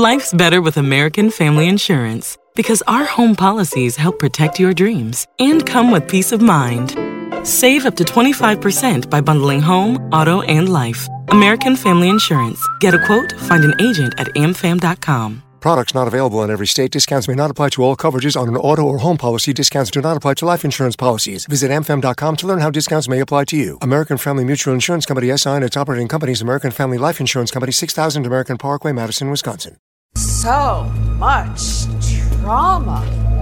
Life's better with American Family Insurance because our home policies help protect your dreams and come with peace of mind. Save up to 25% by bundling home, auto, and life. American Family Insurance. Get a quote, find an agent at amfam.com. Products not available in every state. Discounts may not apply to all coverages on an auto or home policy. Discounts do not apply to life insurance policies. Visit amfam.com to learn how discounts may apply to you. American Family Mutual Insurance Company, SI, and its operating companies, American Family Life Insurance Company, 6000 American Parkway, Madison, Wisconsin. So much trauma.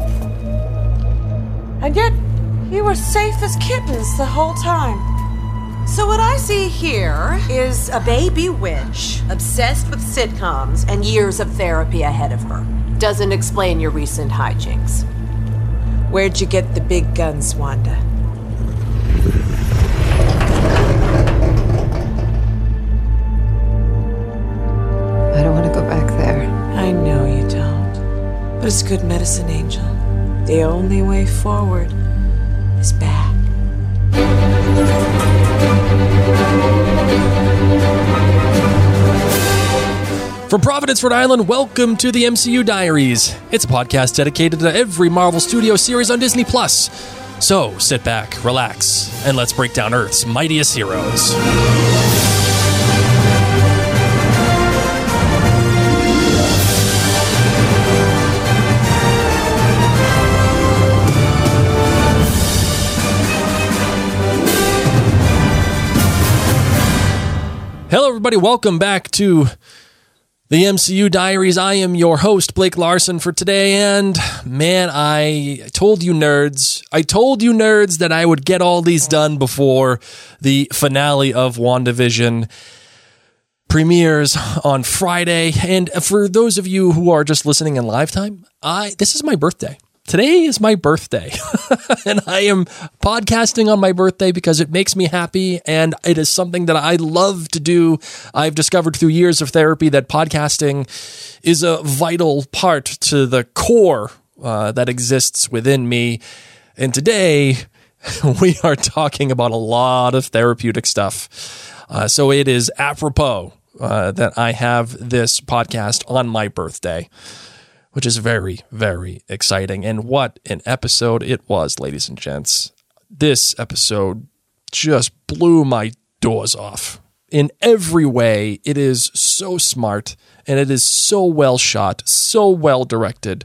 And yet, you were safe as kittens the whole time. So what I see here is a baby witch, obsessed with sitcoms and years of therapy ahead of her. Doesn't explain your recent hijinks. Where'd you get the big guns, Wanda? I don't want to go back there. I know you don't. But it's good medicine, Angel. The only way forward is back. From Providence, Rhode Island, welcome to the MCU Diaries. It's a podcast dedicated to every Marvel Studios series on Disney+. So, sit back, relax, and let's break down Earth's mightiest heroes. Hello, everybody. Welcome back to the MCU Diaries. I am your host, Blake Larson, for today, and man, I told you nerds that I would get all these done before the finale of WandaVision premieres on Friday. And for those of you who are just listening in live time, this is my birthday. Today is my birthday, and I am podcasting on my birthday because it makes me happy, and it is something that I love to do. I've discovered through years of therapy that podcasting is a vital part to the core that exists within me, and today we are talking about a lot of therapeutic stuff. So it is apropos that I have this podcast on my birthday, which is very, very exciting. And what an episode it was, ladies and gents. This episode just blew my doors off. In every way, it is so smart, and it is so well shot, so well directed.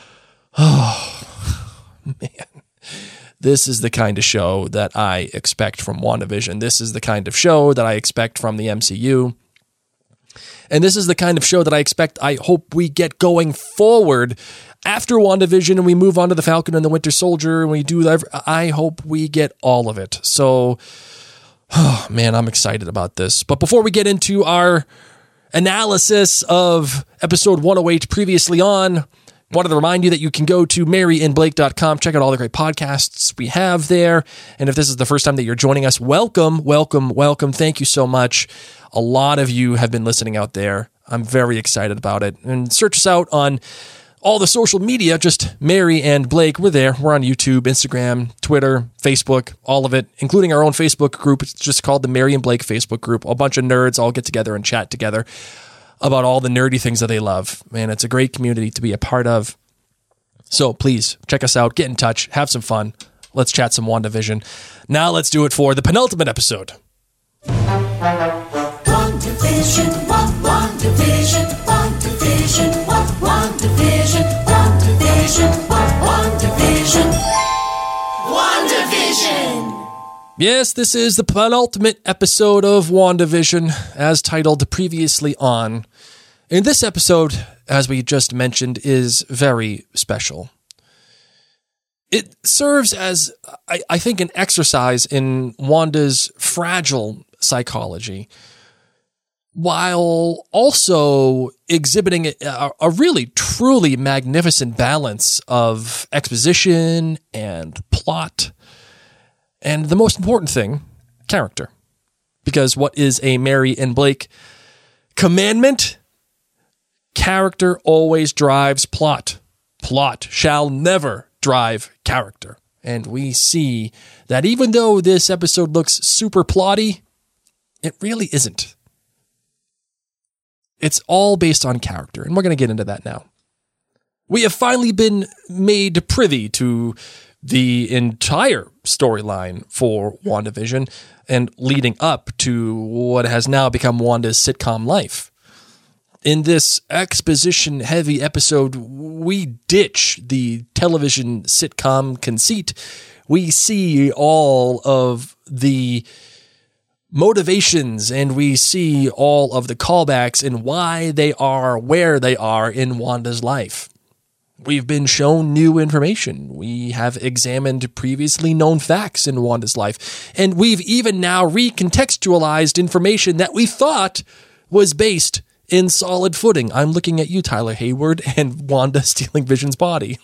Oh, man. This is the kind of show that I expect from WandaVision. This is the kind of show that I expect from the MCU. And this is the kind of show that I hope we get going forward after WandaVision and we move on to the Falcon and the Winter Soldier and we do that. I hope we get all of it. So, oh man, I'm excited about this. But before we get into our analysis of episode 108 previously on, wanted to remind you that you can go to maryandblake.com, check out all the great podcasts we have there. And if this is the first time that you're joining us, welcome, welcome, welcome. Thank you so much. A lot of you have been listening out there. I'm very excited about it. And search us out on all the social media, just Mary and Blake. We're there. We're on YouTube, Instagram, Twitter, Facebook, all of it, including our own Facebook group. It's just called the Mary and Blake Facebook group. A bunch of nerds all get together and chat together about all the nerdy things that they love. Man, it's a great community to be a part of. So please check us out, get in touch, have some fun. Let's chat some WandaVision. Now let's do it for the penultimate episode. WandaVision, WandaVision, WandaVision, WandaVision, WandaVision, WandaVision, WandaVision. Yes, this is the penultimate episode of WandaVision, as titled previously on. And this episode, as we just mentioned, is very special. It serves as, I think, an exercise in Wanda's fragile psychology, while also exhibiting a really, truly magnificent balance of exposition and plot. And the most important thing, character. Because what is a Mary and Blake commandment? Character always drives plot. Plot shall never drive character. And we see that even though this episode looks super plotty, it really isn't. It's all based on character, and we're going to get into that now. We have finally been made privy to the entire storyline for WandaVision and leading up to what has now become Wanda's sitcom life. In this exposition-heavy episode, we ditch the television sitcom conceit. We see all of the motivations and we see all of the callbacks and why they are where they are in Wanda's life. We've been shown new information. We have examined previously known facts in Wanda's life. And we've even now recontextualized information that we thought was based in solid footing. I'm looking at you, Tyler Hayward, and Wanda stealing Vision's body.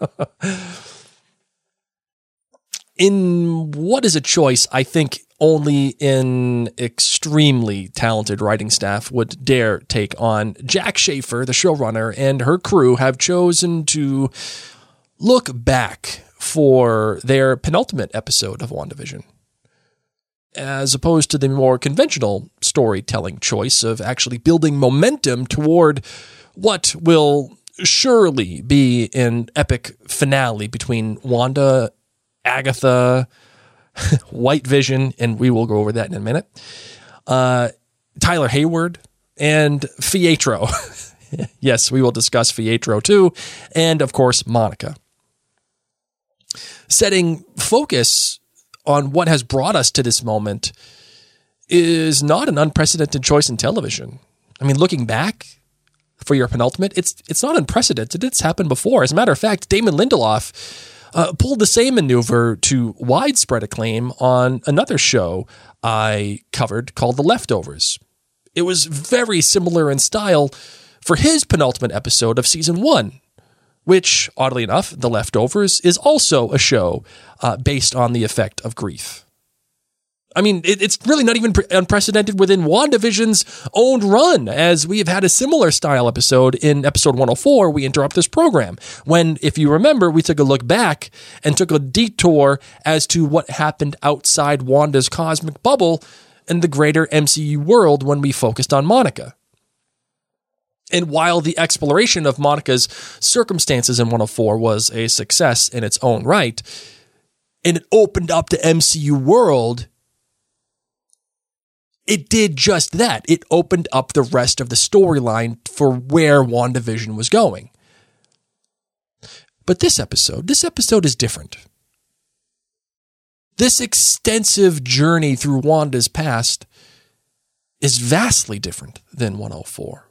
In what is a choice I think only an extremely talented writing staff would dare take on, Jac Schaeffer, the showrunner, and her crew have chosen to look back for their penultimate episode of WandaVision, as opposed to the more conventional storytelling choice of actually building momentum toward what will surely be an epic finale between Wanda, Agatha, White Vision, and we will go over that in a minute, Tyler Hayward, and Pietro. Yes, we will discuss Pietro too, and of course, Monica. Setting focus on what has brought us to this moment is not an unprecedented choice in television. I mean, looking back for your penultimate, it's not unprecedented. It's happened before. As a matter of fact, Damon Lindelof pulled the same maneuver to widespread acclaim on another show I covered called The Leftovers. It was very similar in style for his penultimate episode of season 1, which, oddly enough, The Leftovers is also a show based on the effect of grief. I mean, it's really not even unprecedented within WandaVision's own run, as we have had a similar style episode in episode 104, We Interrupt This Program, when, if you remember, we took a look back and took a detour as to what happened outside Wanda's cosmic bubble and the greater MCU world when we focused on Monica. And while the exploration of Monica's circumstances in 104 was a success in its own right, and it opened up the MCU world, it did just that. It opened up the rest of the storyline for where WandaVision was going. But this episode is different. This extensive journey through Wanda's past is vastly different than 104.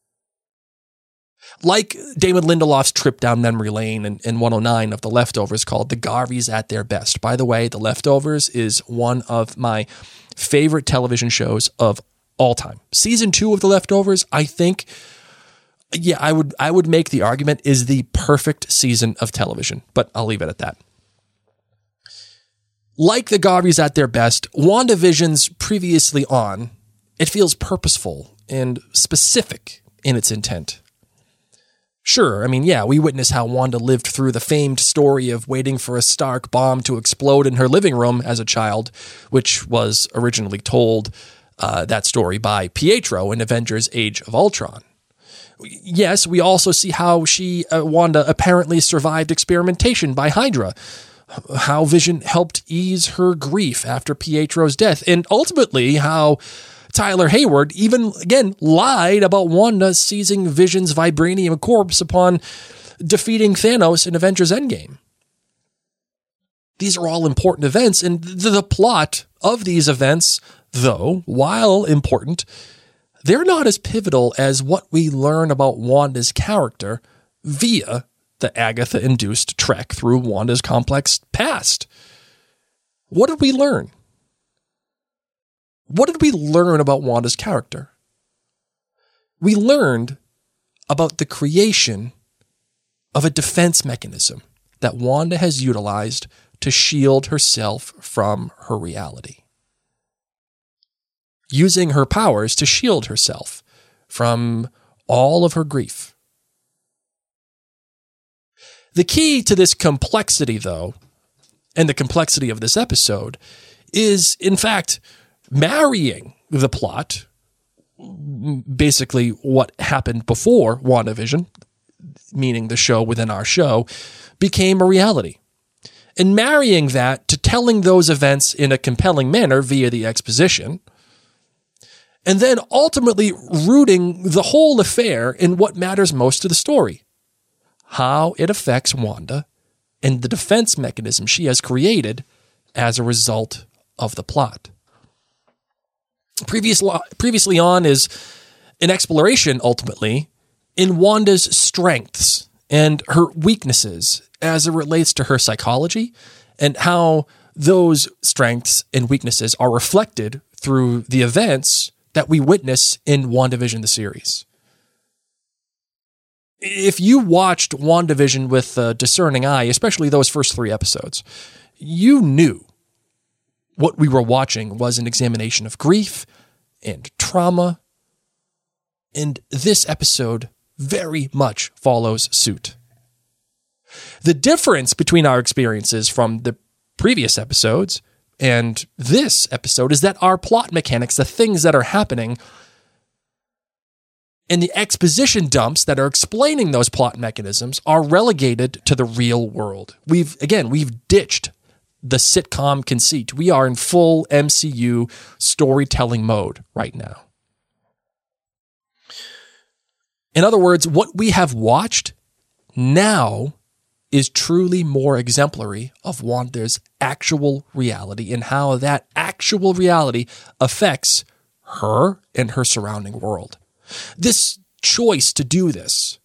Like Damon Lindelof's trip down memory lane in 109 of The Leftovers called The Garveys at Their Best. By the way, The Leftovers is one of my favorite television shows of all time. Season 2 of The Leftovers, I think, I would make the argument, is the perfect season of television, but I'll leave it at that. Like The Garveys at Their Best, WandaVision's previously on, it feels purposeful and specific in its intent. Sure, I mean, yeah, we witness how Wanda lived through the famed story of waiting for a Stark bomb to explode in her living room as a child, which was originally told, that story, by Pietro in Avengers Age of Ultron. Yes, we also see how Wanda apparently survived experimentation by Hydra, how Vision helped ease her grief after Pietro's death, and ultimately how Tyler Hayward even, again, lied about Wanda seizing Vision's vibranium corpse upon defeating Thanos in Avengers Endgame. These are all important events, and the plot of these events, though, while important, they're not as pivotal as what we learn about Wanda's character via the Agatha-induced trek through Wanda's complex past. What did we learn? What did we learn about Wanda's character? We learned about the creation of a defense mechanism that Wanda has utilized to shield herself from her reality. Using her powers to shield herself from all of her grief. The key to this complexity, though, and the complexity of this episode, is, in fact, marrying the plot basically what happened before WandaVision, meaning the show within our show, became a reality. And marrying that to telling those events in a compelling manner via the exposition, and then ultimately rooting the whole affair in what matters most to the story, how it affects Wanda and the defense mechanism she has created as a result of the plot. Previously on is an exploration, ultimately, in Wanda's strengths and her weaknesses as it relates to her psychology and how those strengths and weaknesses are reflected through the events that we witness in WandaVision, the series. If you watched WandaVision with a discerning eye, especially those first 3 episodes, you knew what we were watching was an examination of grief and trauma, and this episode very much follows suit. The difference between our experiences from the previous episodes and this episode is that our plot mechanics, the things that are happening, and the exposition dumps that are explaining those plot mechanisms are relegated to the real world. We've ditched the sitcom conceit. We are in full MCU storytelling mode right now. In other words, what we have watched now is truly more exemplary of Wanda's actual reality and how that actual reality affects her and her surrounding world. This choice to do this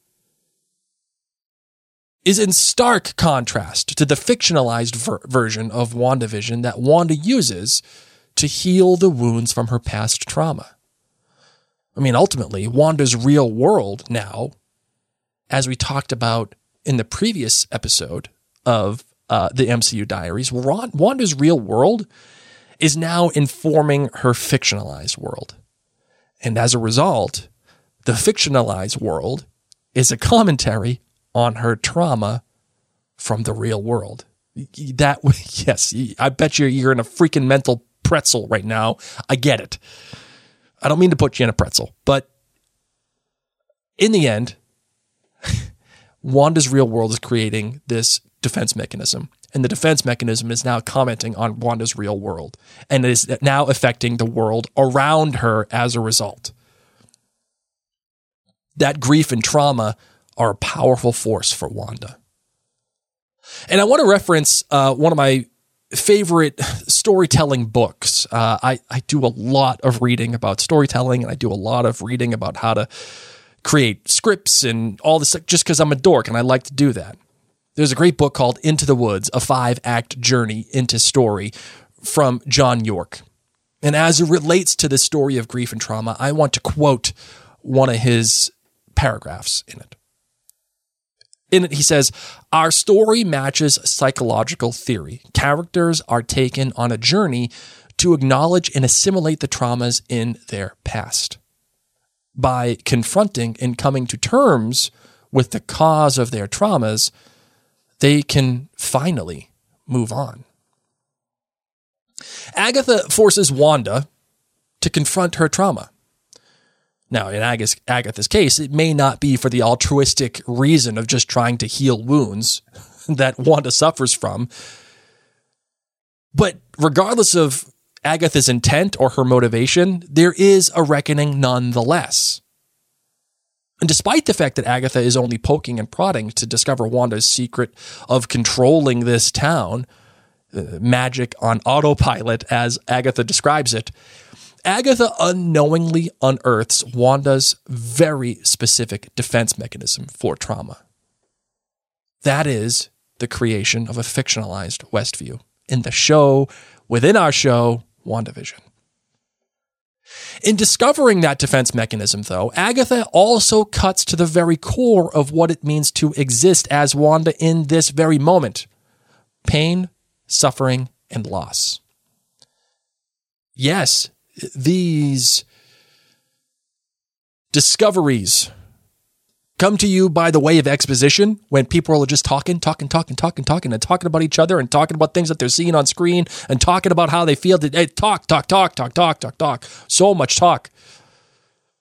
is in stark contrast to the fictionalized version of WandaVision that Wanda uses to heal the wounds from her past trauma. I mean, ultimately, Wanda's real world now, as we talked about in the previous episode of the MCU Diaries, Wanda's real world is now informing her fictionalized world. And as a result, the fictionalized world is a commentary on her trauma from the real world. Yes, I bet you're in a freaking mental pretzel right now. I get it. I don't mean to put you in a pretzel, but in the end, Wanda's real world is creating this defense mechanism, and the defense mechanism is now commenting on Wanda's real world, and it is now affecting the world around her as a result. That grief and trauma are a powerful force for Wanda. And I want to reference one of my favorite storytelling books. I do a lot of reading about storytelling, and I do a lot of reading about how to create scripts and all this stuff just because I'm a dork and I like to do that. There's a great book called Into the Woods, a 5-act journey into story from John York. And as it relates to the story of grief and trauma, I want to quote one of his paragraphs in it. In it, he says, "Our story matches psychological theory. Characters are taken on a journey to acknowledge and assimilate the traumas in their past. By confronting and coming to terms with the cause of their traumas, they can finally move on." Agatha forces Wanda to confront her trauma. Now, in Agatha's case, it may not be for the altruistic reason of just trying to heal wounds that Wanda suffers from. But regardless of Agatha's intent or her motivation, there is a reckoning nonetheless. And despite the fact that Agatha is only poking and prodding to discover Wanda's secret of controlling this town, magic on autopilot as Agatha describes it, Agatha unknowingly unearths Wanda's very specific defense mechanism for trauma. That is the creation of a fictionalized Westview in the show, within our show, WandaVision. In discovering that defense mechanism, though, Agatha also cuts to the very core of what it means to exist as Wanda in this very moment: pain, suffering, and loss. Yes, these discoveries come to you by the way of exposition when people are just talking and talking about each other and talking about things that they're seeing on screen and talking about how they feel. Talk. So much talk.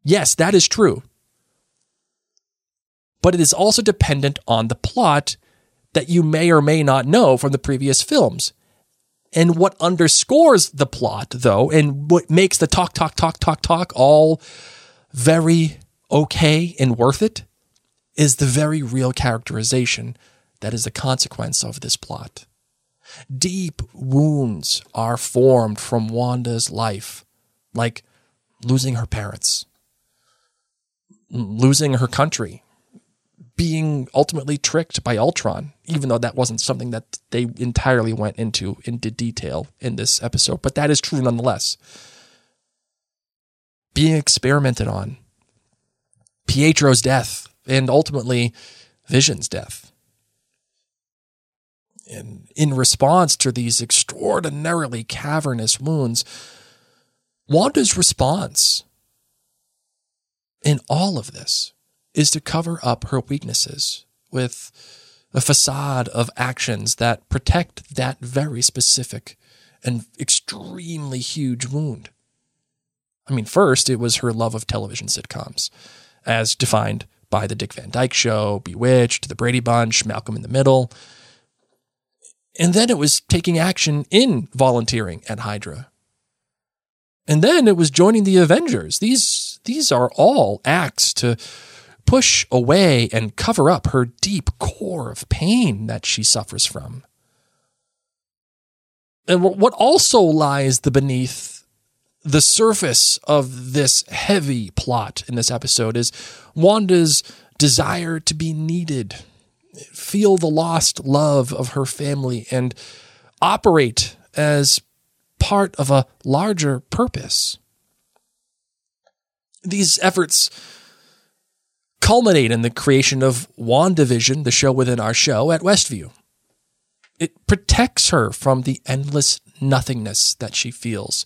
Yes, that is true. But it is also dependent on the plot that you may or may not know from the previous films. And what underscores the plot, though, and what makes the talk all very okay and worth it, is the very real characterization that is the consequence of this plot. Deep wounds are formed from Wanda's life, like losing her parents, losing her country, being ultimately tricked by Ultron, even though that wasn't something that they entirely went into detail in this episode, but that is true nonetheless. Being experimented on, Pietro's death, and ultimately Vision's death. And in response to these extraordinarily cavernous wounds, Wanda's response in all of this is to cover up her weaknesses with a facade of actions that protect that very specific and extremely huge wound. I mean, first, it was her love of television sitcoms, as defined by The Dick Van Dyke Show, Bewitched, The Brady Bunch, Malcolm in the Middle. And then it was taking action in volunteering at Hydra. And then it was joining the Avengers. These are all acts to push away and cover up her deep core of pain that she suffers from. And what also lies beneath the surface of this heavy plot in this episode is Wanda's desire to be needed, feel the lost love of her family, and operate as part of a larger purpose. These efforts culminate in the creation of WandaVision, the show within our show, at Westview. It protects her from the endless nothingness that she feels.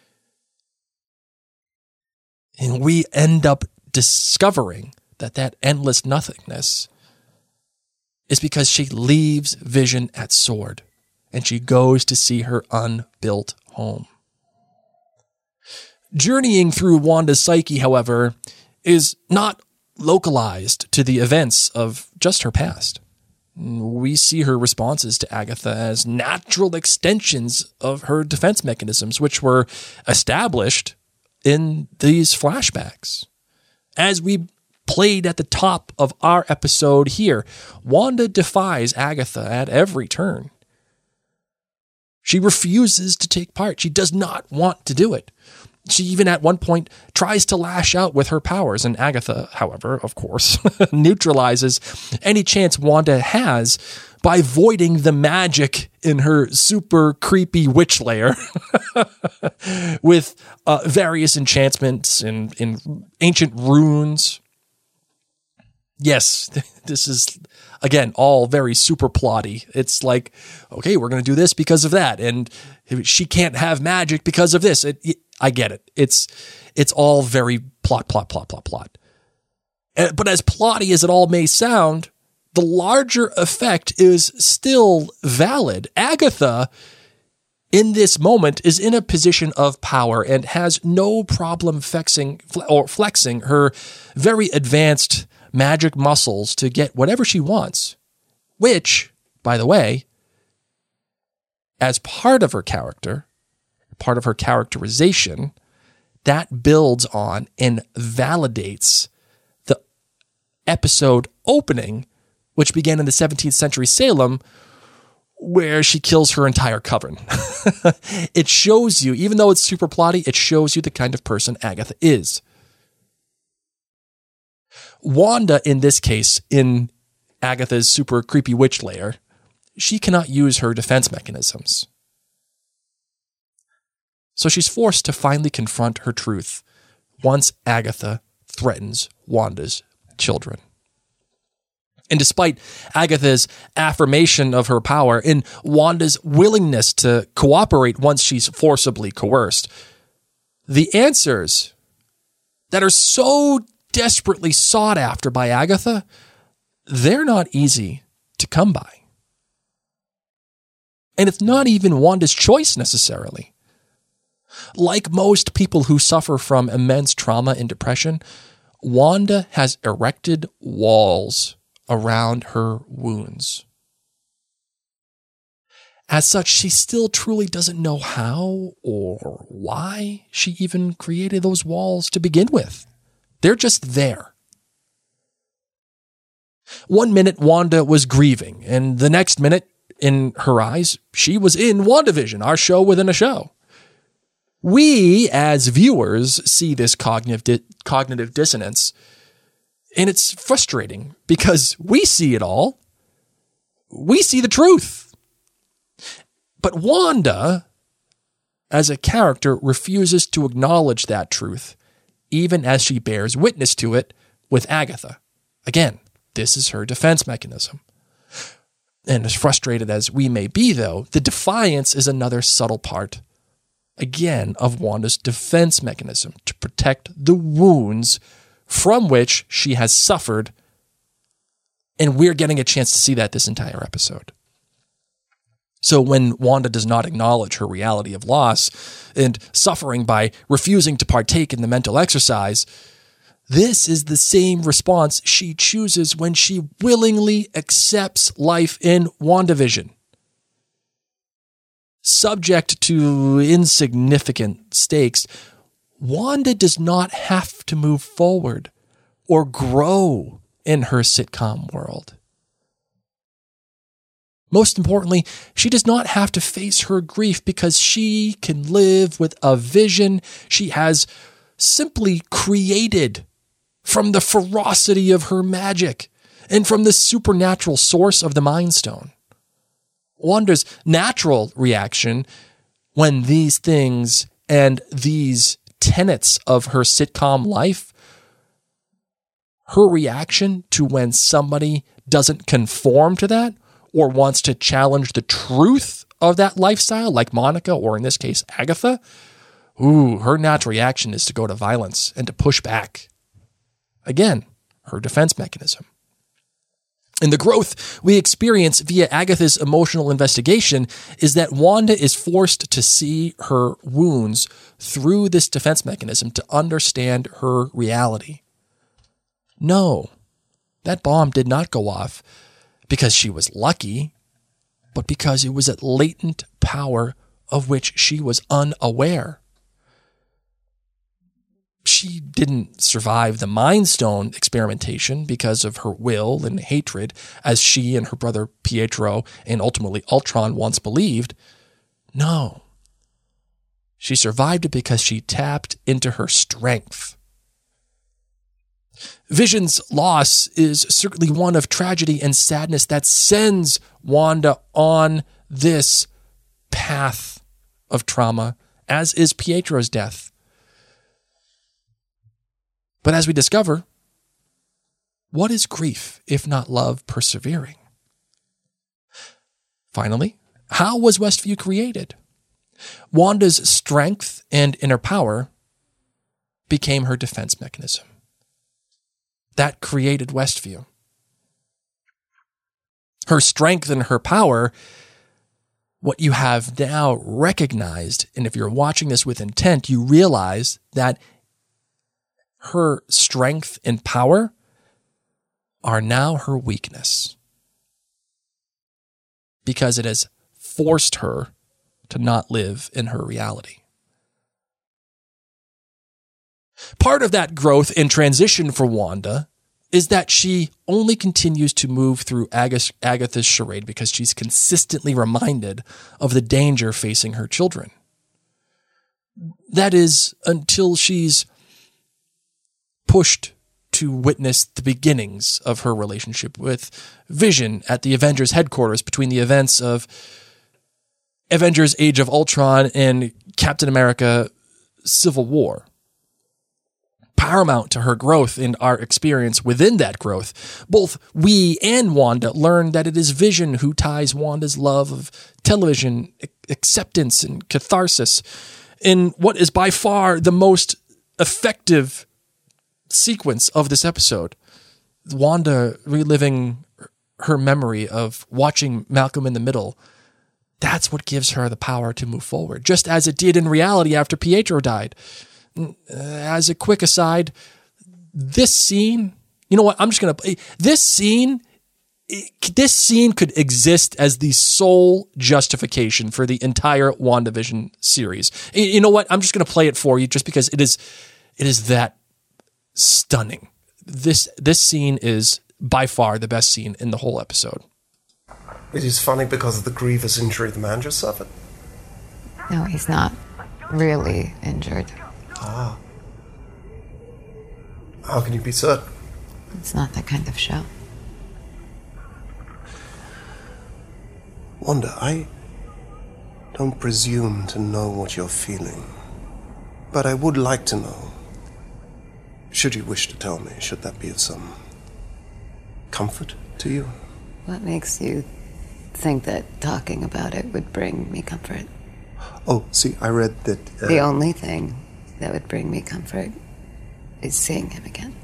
And we end up discovering that endless nothingness is because she leaves Vision at SWORD and she goes to see her unbuilt home. Journeying through Wanda's psyche, however, is not localized to the events of just her past. We see her responses to Agatha as natural extensions of her defense mechanisms, which were established in these flashbacks. As we played at the top of our episode here, Wanda defies Agatha at every turn. She refuses to take part. She does not want to do it. She even at one point tries to lash out with her powers, and Agatha, however, of course, neutralizes any chance Wanda has by voiding the magic in her super creepy witch lair with various enchantments and ancient runes. Yes, this is, again, all very super plotty. It's like, okay, we're going to do this because of that, and she can't have magic because of this. I get it. It's all very plot. But as plotty as it all may sound, the larger effect is still valid. Agatha, in this moment, is in a position of power and has no problem flexing her very advanced magic muscles to get whatever she wants, which, by the way, as part of her character, part of her characterization, that builds on and validates the episode opening, which began in the 17th century Salem, where she kills her entire coven. It shows you, even though it's super plotty, it shows you the kind of person Agatha is. Wanda, in this case, in Agatha's super creepy witch lair, she cannot use her defense mechanisms. So she's forced to finally confront her truth once Agatha threatens Wanda's children. And despite Agatha's affirmation of her power and Wanda's willingness to cooperate once she's forcibly coerced, the answers that are so desperately sought after by Agatha, they're not easy to come by. And it's not even Wanda's choice necessarily. Like most people who suffer from immense trauma and depression, Wanda has erected walls around her wounds. As such, she still truly doesn't know how or why she even created those walls to begin with. They're just there. One minute, Wanda was grieving, and the next minute, in her eyes, she was in WandaVision, our show within a show. We, as viewers, see this cognitive dissonance, and it's frustrating because we see it all. We see the truth. But Wanda, as a character, refuses to acknowledge that truth, even as she bears witness to it with Agatha. Again, this is her defense mechanism. And as frustrated as we may be, though, the defiance is another subtle part, again, of Wanda's defense mechanism to protect the wounds from which she has suffered. And we're getting a chance to see that this entire episode. So when Wanda does not acknowledge her reality of loss and suffering by refusing to partake in the mental exercise, this is the same response she chooses when she willingly accepts life in WandaVision. Subject to insignificant stakes, Wanda does not have to move forward or grow in her sitcom world. Most importantly, she does not have to face her grief because she can live with a vision she has simply created from the ferocity of her magic and from the supernatural source of the Mind Stone. Wanda's natural reaction when these things and these tenets of her sitcom life, her reaction to when somebody doesn't conform to that or wants to challenge the truth of that lifestyle, like Monica, or in this case, Agatha, her natural reaction is to go to violence and to push back. Again, her defense mechanism. And the growth we experience via Agatha's emotional investigation is that Wanda is forced to see her wounds through this defense mechanism to understand her reality. No, that bomb did not go off because she was lucky, but because it was a latent power of which she was unaware. She didn't survive the Mind Stone experimentation because of her will and hatred, as she and her brother Pietro and ultimately Ultron once believed. No. She survived it because she tapped into her strength. Vision's loss is certainly one of tragedy and sadness that sends Wanda on this path of trauma, as is Pietro's death. But as we discover, what is grief if not love persevering? Finally, how was Westview created? Wanda's strength and inner power became her defense mechanism. That created Westview. Her strength and her power, what you have now recognized, and if you're watching this with intent, you realize that her strength and power are now her weakness, because it has forced her to not live in her reality. Part of that growth and transition for Wanda is that she only continues to move through Agatha's charade because she's consistently reminded of the danger facing her children. That is, until she's pushed to witness the beginnings of her relationship with Vision at the Avengers headquarters between the events of Avengers Age of Ultron and Captain America Civil War. Paramount to her growth and our experience within that growth, both we and Wanda learn that it is Vision who ties Wanda's love of television, acceptance, and catharsis in what is by far the most effective sequence of this episode. Wanda reliving her memory of watching Malcolm in the Middle That's what gives her the power to move forward, just as it did in reality after Pietro died. As a quick aside, this scene, you know what? This scene could exist as the sole justification for the entire WandaVision series. You know what? I'm just going to play it for you just because it is that stunning. This scene is by far the best scene in the whole episode. It is funny because of the grievous injury the man just suffered. No, he's not really injured. Ah. How can you be certain? It's not that kind of show. Wanda, I don't presume to know what you're feeling, but I would like to know. Should you wish to tell me, should that be of some comfort to you? What makes you think that talking about it would bring me comfort? Oh, see, I read that... The only thing that would bring me comfort is seeing him again.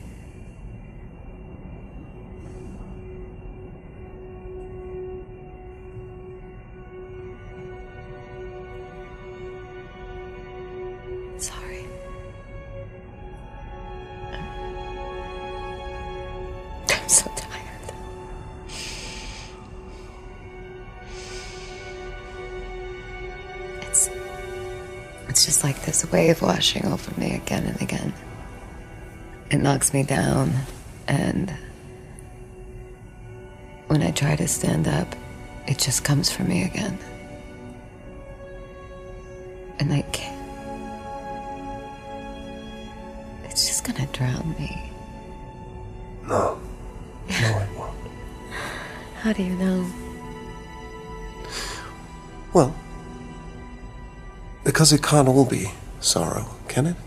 Sorry. I'm so tired. It's just like this wave washing over me again and again. It knocks me down, and when I try to stand up, it just comes for me again. And I can't. It's just gonna drown me. No, it won't. How do you know? Well, because it can't all be sorrow, can it?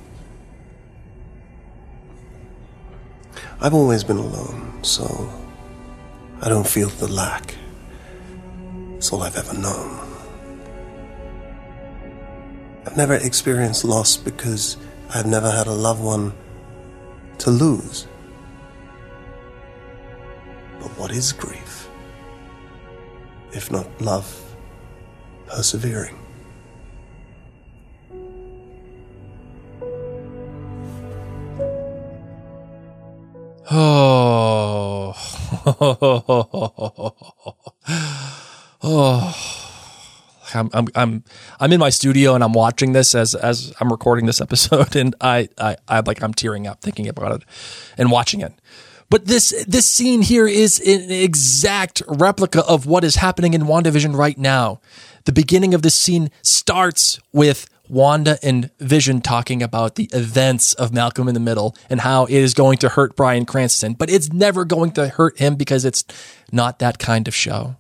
I've always been alone, so I don't feel the lack. It's all I've ever known. I've never experienced loss because I've never had a loved one to lose. But what is grief, if not love persevering? Oh, I'm in my studio and I'm watching this as I'm recording this episode, and I'm tearing up thinking about it and watching it. But this scene here is an exact replica of what is happening in WandaVision right now. The beginning of this scene starts with Wanda and Vision talking about the events of Malcolm in the Middle and how it is going to hurt Bryan Cranston, but it's never going to hurt him because it's not that kind of show.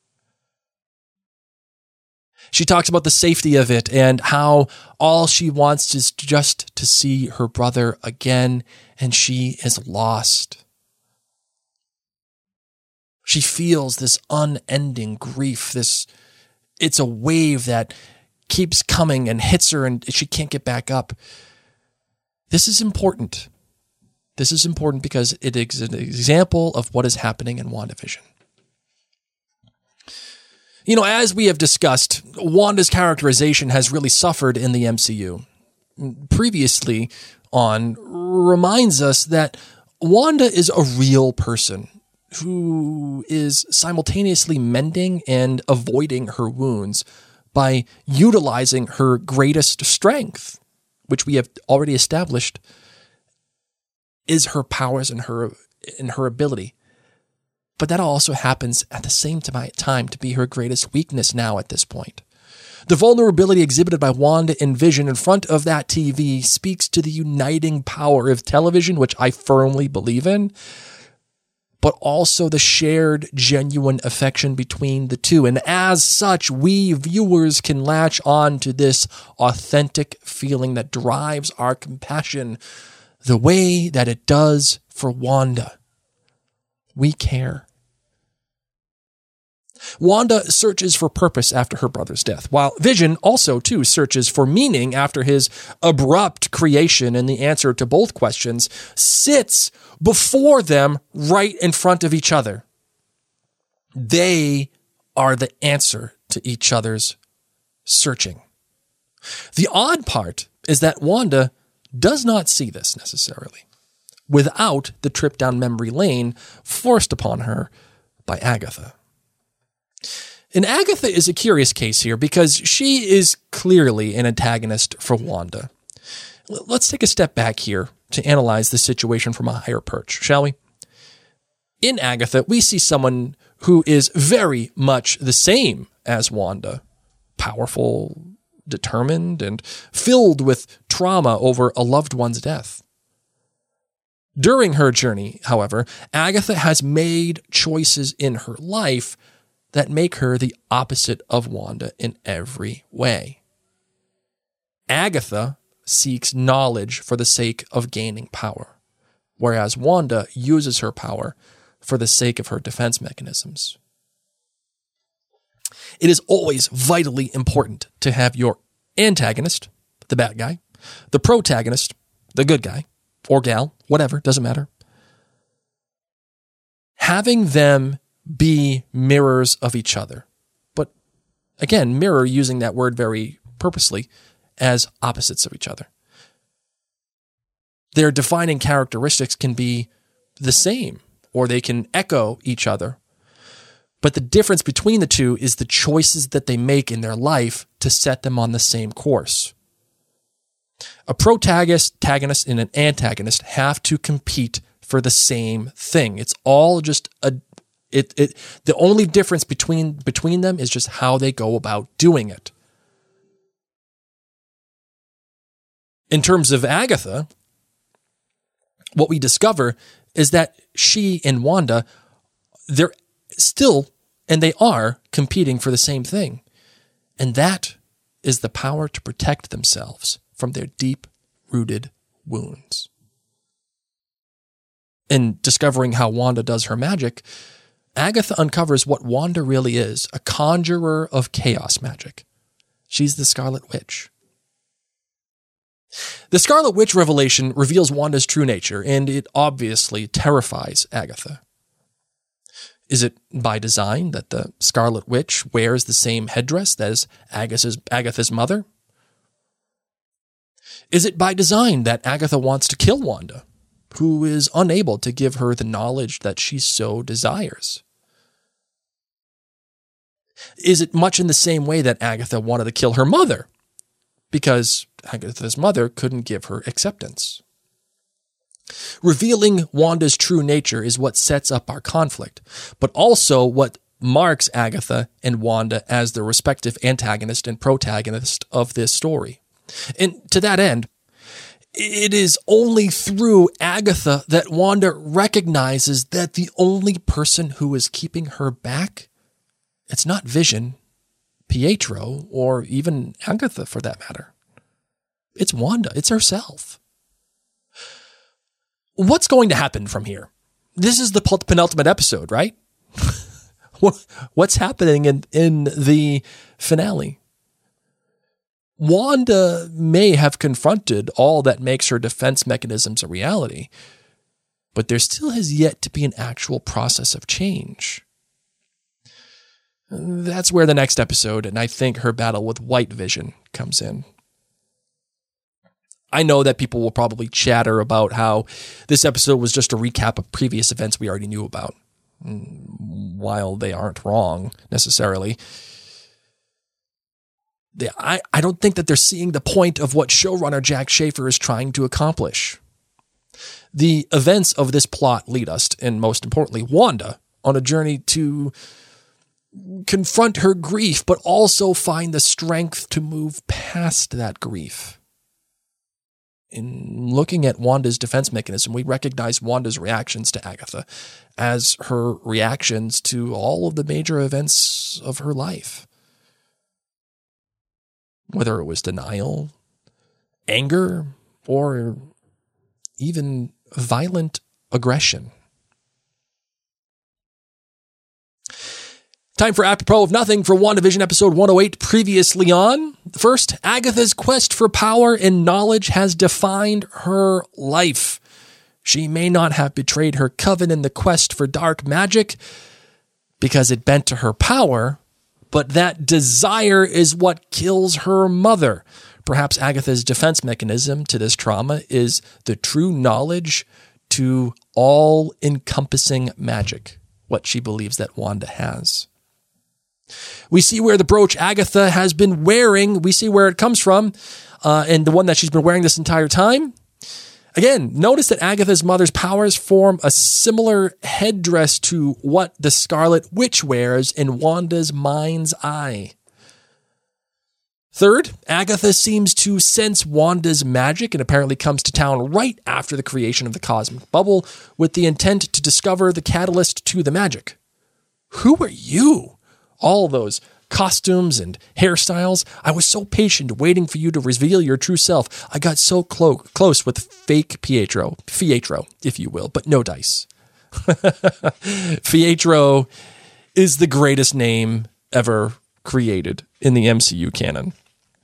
She talks about the safety of it and how all she wants is just to see her brother again, and she is lost. She feels this unending grief. It's a wave that keeps coming and hits her and she can't get back up. This is important. This is important because it is an example of what is happening in WandaVision. You know, as we have discussed, Wanda's characterization has really suffered in the MCU. Previously on reminds us that Wanda is a real person who is simultaneously mending and avoiding her wounds by utilizing her greatest strength, which we have already established is her powers and her ability. But that also happens at the same time to be her greatest weakness now at this point. The vulnerability exhibited by Wanda and Vision in front of that TV speaks to the uniting power of television, which I firmly believe in, but also the shared, genuine affection between the two. And as such, we viewers can latch on to this authentic feeling that drives our compassion the way that it does for Wanda. We care. Wanda searches for purpose after her brother's death, while Vision also, too, searches for meaning after his abrupt creation, and the answer to both questions sits before them right in front of each other. They are the answer to each other's searching. The odd part is that Wanda does not see this necessarily, without the trip down memory lane forced upon her by Agatha. And Agatha is a curious case here because she is clearly an antagonist for Wanda. Let's take a step back here to analyze the situation from a higher perch, shall we? In Agatha, we see someone who is very much the same as Wanda, powerful, determined, and filled with trauma over a loved one's death. During her journey, however, Agatha has made choices in her life that make her the opposite of Wanda in every way. Agatha seeks knowledge for the sake of gaining power, whereas Wanda uses her power for the sake of her defense mechanisms. It is always vitally important to have your antagonist, the bad guy, the protagonist, the good guy, or gal, whatever, doesn't matter. Having them be mirrors of each other. But again, mirror using that word very purposely as opposites of each other. Their defining characteristics can be the same, or they can echo each other. But the difference between the two is the choices that they make in their life to set them on the same course. A protagonist and an antagonist have to compete for the same thing. It's all just the only difference between them is just how they go about doing it. In terms of Agatha, what we discover is that she and Wanda, they're still, and they are, competing for the same thing. And that is the power to protect themselves from their deep-rooted wounds. In discovering how Wanda does her magic, Agatha uncovers what Wanda really is, a conjurer of chaos magic. She's the Scarlet Witch. The Scarlet Witch revelation reveals Wanda's true nature, and it obviously terrifies Agatha. Is it by design that the Scarlet Witch wears the same headdress as Agatha's mother? Is it by design that Agatha wants to kill Wanda, who is unable to give her the knowledge that she so desires? Is it much in the same way that Agatha wanted to kill her mother, because Agatha's mother couldn't give her acceptance? Revealing Wanda's true nature is what sets up our conflict, but also what marks Agatha and Wanda as the respective antagonist and protagonist of this story. And to that end, it is only through Agatha that Wanda recognizes that the only person who is keeping her back, it's not Vision, Pietro, or even Agatha for that matter. It's Wanda. It's herself. What's going to happen from here? This is the penultimate episode, right? What's happening in the finale? Wanda may have confronted all that makes her defense mechanisms a reality, but there still has yet to be an actual process of change. That's where the next episode, and I think her battle with White Vision, comes in. I know that people will probably chatter about how this episode was just a recap of previous events we already knew about, while they aren't wrong necessarily. I don't think that they're seeing the point of what showrunner Jack Schaefer is trying to accomplish. The events of this plot lead us, and most importantly, Wanda, on a journey to confront her grief, but also find the strength to move past that grief. In looking at Wanda's defense mechanism, we recognize Wanda's reactions to Agatha as her reactions to all of the major events of her life. Whether it was denial, anger, or even violent aggression. Time for Apropos of Nothing for WandaVision episode 108, previously on. First, Agatha's quest for power and knowledge has defined her life. She may not have betrayed her coven in the quest for dark magic because it bent to her power, but that desire is what kills her mother. Perhaps Agatha's defense mechanism to this trauma is the true knowledge to all-encompassing magic, what she believes that Wanda has. We see where the brooch Agatha has been wearing. We see where it comes from, and the one that she's been wearing this entire time. Again, notice that Agatha's mother's powers form a similar headdress to what the Scarlet Witch wears in Wanda's mind's eye. Third, Agatha seems to sense Wanda's magic and apparently comes to town right after the creation of the cosmic bubble with the intent to discover the catalyst to the magic. Who are you? All those costumes and hairstyles. I was so patient waiting for you to reveal your true self. I got so close with fake Pietro, if you will, but no dice. Pietro is the greatest name ever created in the MCU canon.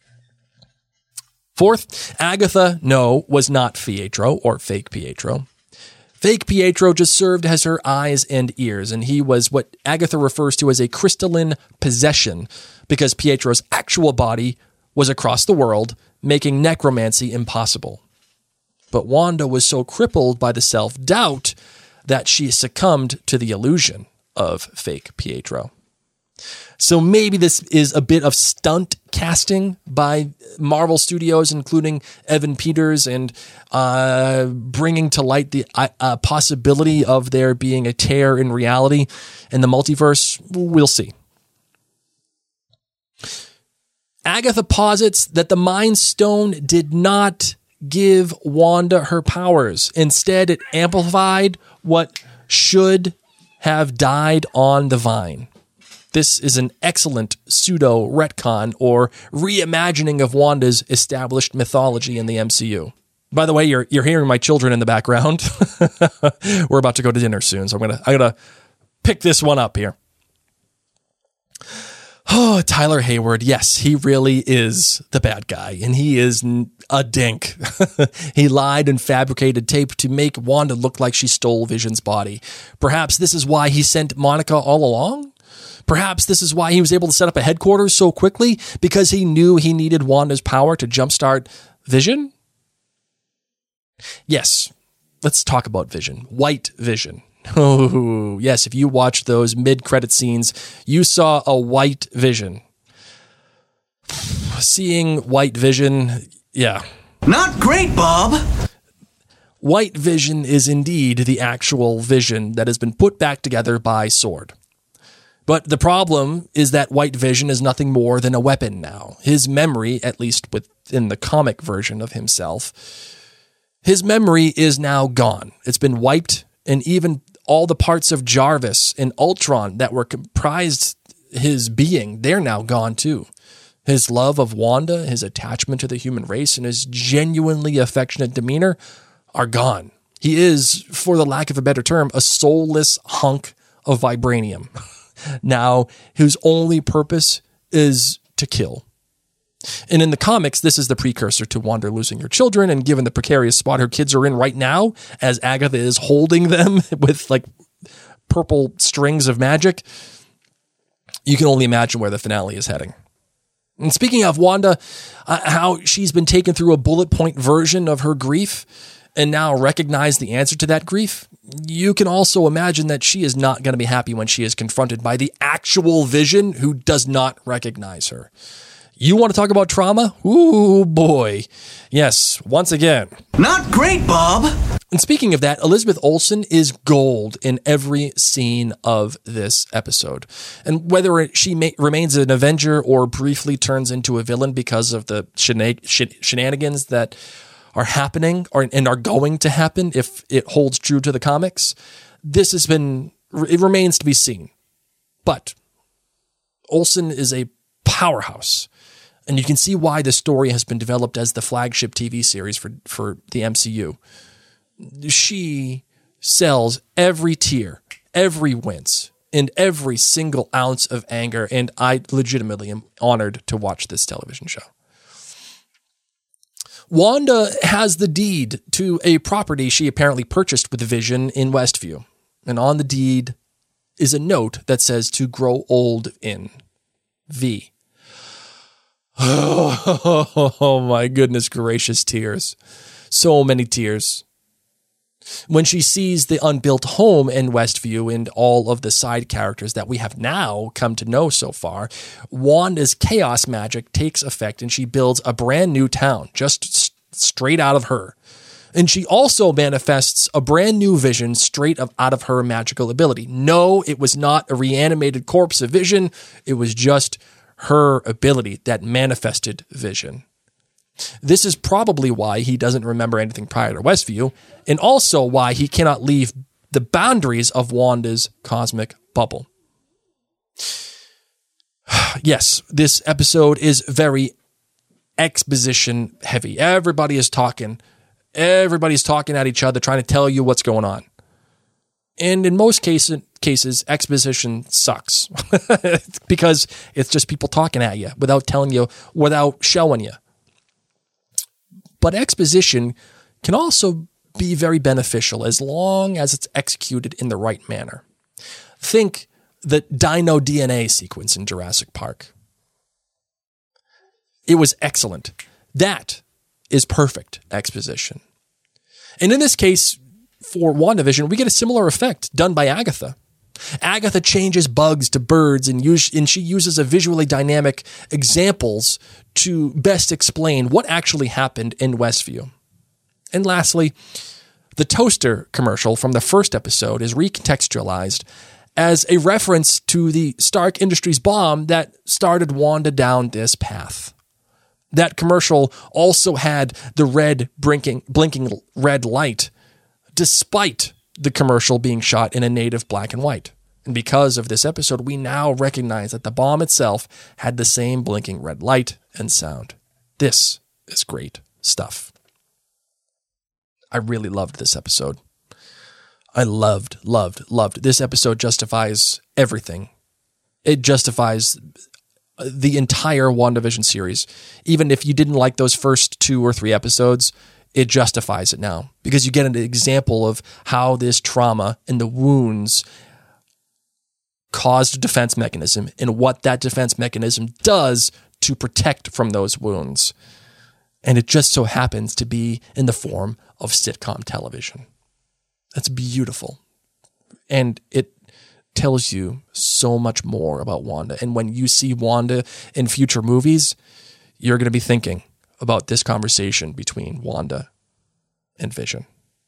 Fourth, Agatha, was not Pietro or fake Pietro. Fake Pietro just served as her eyes and ears, and he was what Agatha refers to as a crystalline possession, because Pietro's actual body was across the world, making necromancy impossible. But Wanda was so crippled by the self-doubt that she succumbed to the illusion of fake Pietro. So maybe this is a bit of stunt casting by Marvel Studios, including Evan Peters, and bringing to light the possibility of there being a tear in reality in the multiverse. We'll see. Agatha posits that the Mind Stone did not give Wanda her powers. Instead, it amplified what should have died on the vine. This is an excellent pseudo-retcon or reimagining of Wanda's established mythology in the MCU. By the way, you're hearing my children in the background. We're about to go to dinner soon, so I'm gonna pick this one up here. Oh, Tyler Hayward. Yes, he really is the bad guy, and he is a dink. He lied and fabricated tape to make Wanda look like she stole Vision's body. Perhaps this is why he sent Monica all along? Perhaps this is why he was able to set up a headquarters so quickly, because he knew he needed Wanda's power to jumpstart Vision? Yes, let's talk about Vision. White Vision. Oh, yes, if you watched those mid-credit scenes, you saw a white Vision. Seeing White Vision, yeah. Not great, Bob! White Vision is indeed the actual Vision that has been put back together by S.W.O.R.D. But the problem is that White Vision is nothing more than a weapon now. His memory, at least within the comic version of himself, his memory is now gone. It's been wiped, and even all the parts of Jarvis and Ultron that were comprised his being, they're now gone too. His love of Wanda, his attachment to the human race, and his genuinely affectionate demeanor are gone. He is, for the lack of a better term, a soulless hunk of vibranium. Now, whose only purpose is to kill. And in the comics, this is the precursor to Wanda losing her children, and given the precarious spot her kids are in right now, as Agatha is holding them with like purple strings of magic, you can only imagine where the finale is heading. And speaking of Wanda, how she's been taken through a bullet point version of her grief and now recognize the answer to that grief, you can also imagine that she is not going to be happy when she is confronted by the actual Vision who does not recognize her. You want to talk about trauma? Ooh, boy. Yes, once again. Not great, Bob! And speaking of that, Elizabeth Olsen is gold in every scene of this episode. And whether she remains an Avenger or briefly turns into a villain because of the shenanigans that are happening and are going to happen if it holds true to the comics, it remains to be seen. But Olsen is a powerhouse. And you can see why the story has been developed as the flagship TV series for the MCU. She sells every tear, every wince, and every single ounce of anger, and I legitimately am honored to watch this television show. Wanda has the deed to a property she apparently purchased with Vision in Westview. And on the deed is a note that says to grow old in. V. Oh my goodness gracious, tears. So many tears. When she sees the unbuilt home in Westview and all of the side characters that we have now come to know so far, Wanda's chaos magic takes effect and she builds a brand new town, just straight out of her. And she also manifests a brand new Vision straight out of her magical ability. No, it was not a reanimated corpse of Vision. It was just her ability that manifested Vision. This is probably why he doesn't remember anything prior to Westview, and also why he cannot leave the boundaries of Wanda's cosmic bubble. Yes, this episode is very exposition heavy. Everybody's talking at each other, trying to tell you what's going on. And in most cases, exposition sucks because it's just people talking at you without telling you, without showing you. But exposition can also be very beneficial as long as it's executed in the right manner. Think the Dino DNA sequence in Jurassic Park. It was excellent. That is perfect exposition. And in this case, for WandaVision, we get a similar effect done by Agatha. Agatha changes bugs to birds and she uses a visually dynamic examples to best explain what actually happened in Westview. And lastly, the toaster commercial from the first episode is recontextualized as a reference to the Stark Industries bomb that started Wanda down this path. That commercial also had the red blinking red light, despite the commercial being shot in a native black and white. And because of this episode, we now recognize that the bomb itself had the same blinking red light and sound. This is great stuff. I really loved this episode. I loved. This episode justifies everything. It justifies the entire WandaVision series. Even if you didn't like those first 2 or 3 episodes, it justifies it now because you get an example of how this trauma and the wounds caused a defense mechanism and what that defense mechanism does to protect from those wounds. And it just so happens to be in the form of sitcom television. That's beautiful. And it tells you so much more about Wanda. And when you see Wanda in future movies, you're going to be thinking about this conversation between Wanda and Vision.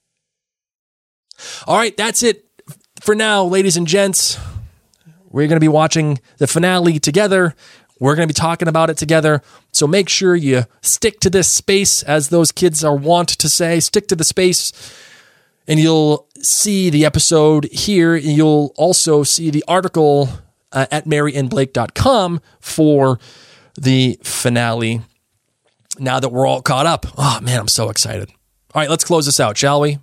All right, that's it for now, ladies and gents. We're going to be watching the finale together. We're going to be talking about it together. So make sure you stick to this space, as those kids are wont to say. Stick to the space, and you'll see the episode here. You'll also see the article at maryandblake.com for the finale. Now that we're all caught up. Oh, man, I'm so excited. All right, let's close this out, shall we?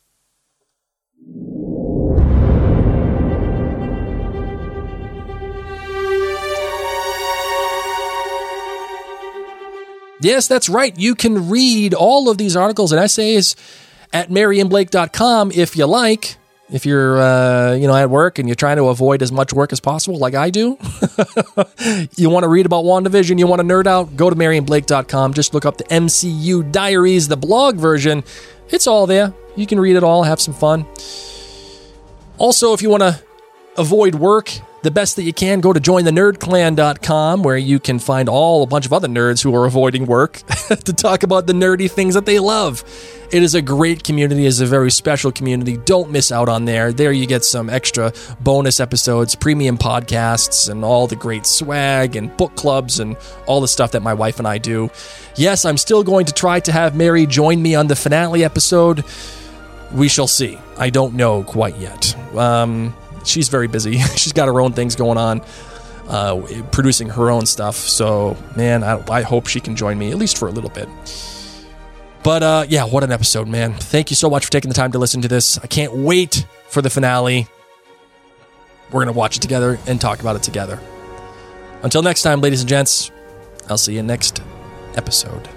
Yes, that's right. You can read all of these articles and essays at maryandblake.com if you like. If you're, at work and you're trying to avoid as much work as possible, like I do, you want to read about WandaVision, you want to nerd out, go to maryandblake.com. Just look up the MCU Diaries, the blog version. It's all there. You can read it all, have some fun. Also, if you want to avoid work the best that you can, go to jointhenerdclan.com, where you can find a bunch of other nerds who are avoiding work to talk about the nerdy things that they love. It is a great community. It is a very special community. Don't miss out on there. There you get some extra bonus episodes, premium podcasts, and all the great swag and book clubs and all the stuff that my wife and I do. Yes, I'm still going to try to have Mary join me on the finale episode. We shall see. I don't know quite yet. She's very busy. She's got her own things going on, producing her own stuff. So, man, I hope she can join me, at least for a little bit. But, yeah, what an episode, man. Thank you so much for taking the time to listen to this. I can't wait for the finale. We're going to watch it together and talk about it together. Until next time, ladies and gents, I'll see you next episode.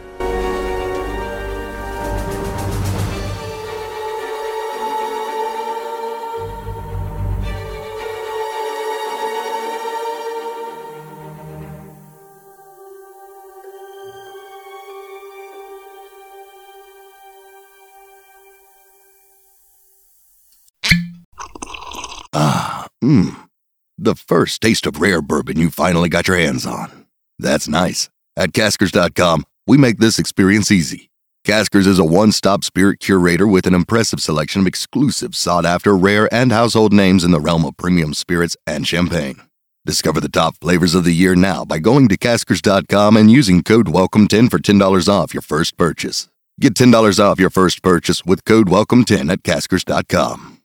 The first taste of rare bourbon you finally got your hands on. That's nice. At Caskers.com, we make this experience easy. Caskers is a one-stop spirit curator with an impressive selection of exclusive, sought-after, rare, and household names in the realm of premium spirits and champagne. Discover the top flavors of the year now by going to Caskers.com and using code WELCOME10 for $10 off your first purchase. Get $10 off your first purchase with code WELCOME10 at Caskers.com.